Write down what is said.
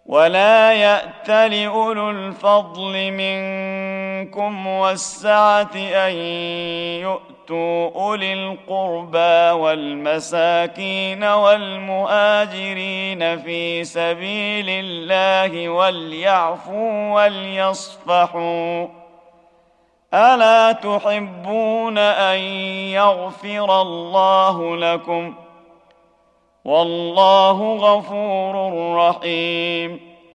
ولا يأتل أولو الفضل منكم والسعة أن يؤتوا أولي القربى والمساكين والمهاجرين في سبيل الله وليعفوا وليصفحوا. ألا تحبون أن يغفر الله لكم؟ والله غفور رحيم.